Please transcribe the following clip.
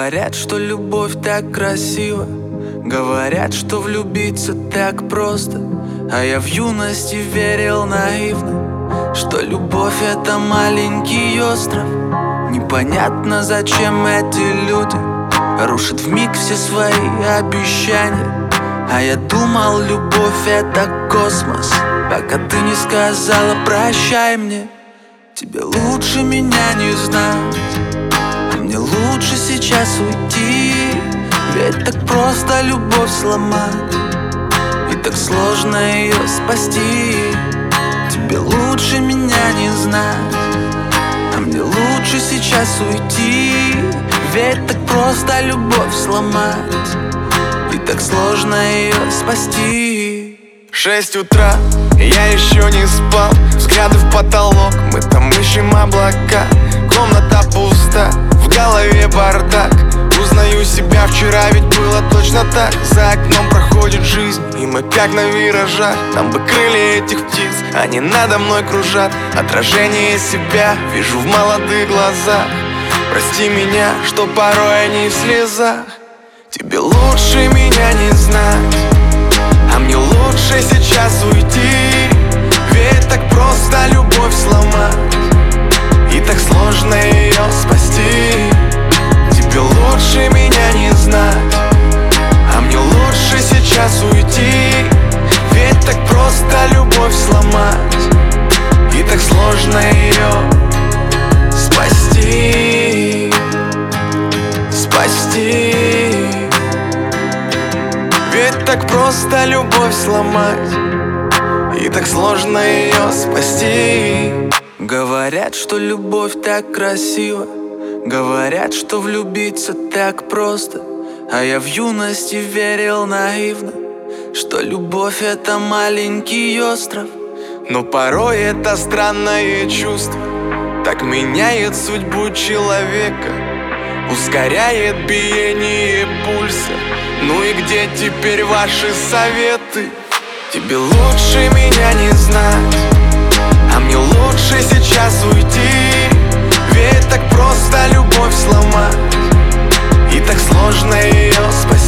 Говорят, что любовь так красива, говорят, что влюбиться так просто. А я в юности верил наивно, что любовь — это маленький остров. Непонятно, зачем эти люди рушат вмиг все свои обещания. А я думал, любовь — это космос, пока ты не сказала прощай мне. Тебе лучше меня не знать, а мне лучше сейчас уйти. Ведь так просто любовь сломать, и так сложно ее спасти. Тебе лучше меня не знать, а мне лучше сейчас уйти. Ведь так просто любовь сломать, и так сложно ее спасти. 6 утра, я еще не спал. Взгляды в потолок, мы там ищем облака. Комната пуста, в голове бардак. Узнаю себя, вчера ведь было точно так. За окном проходит жизнь, и мы как на виражах. Нам бы крылья этих птиц, они надо мной кружат. Отражение себя вижу в молодых глазах. Прости меня, что порой они в слезах. Тебе лучше меня не знать, а мне лучше сейчас уйти. Ведь так просто любовь сломать, и так сложно ее спасти. Тебе лучше меня не знать, а мне лучше сейчас уйти. Ведь так просто любовь сломать, и так сложно ее спасти. Спасти. Ведь так просто любовь сломать, и так сложно ее спасти. Говорят, что любовь так красива, говорят, что влюбиться так просто. А я в юности верил наивно, что любовь — это маленький остров. Но порой это странное чувство так меняет судьбу человека, ускоряет биение пульса. Ну и где теперь ваши советы? Тебе лучше меня не знать, а мне лучше сейчас уйти. Ведь так просто любовь сломать, и так сложно ее спасти.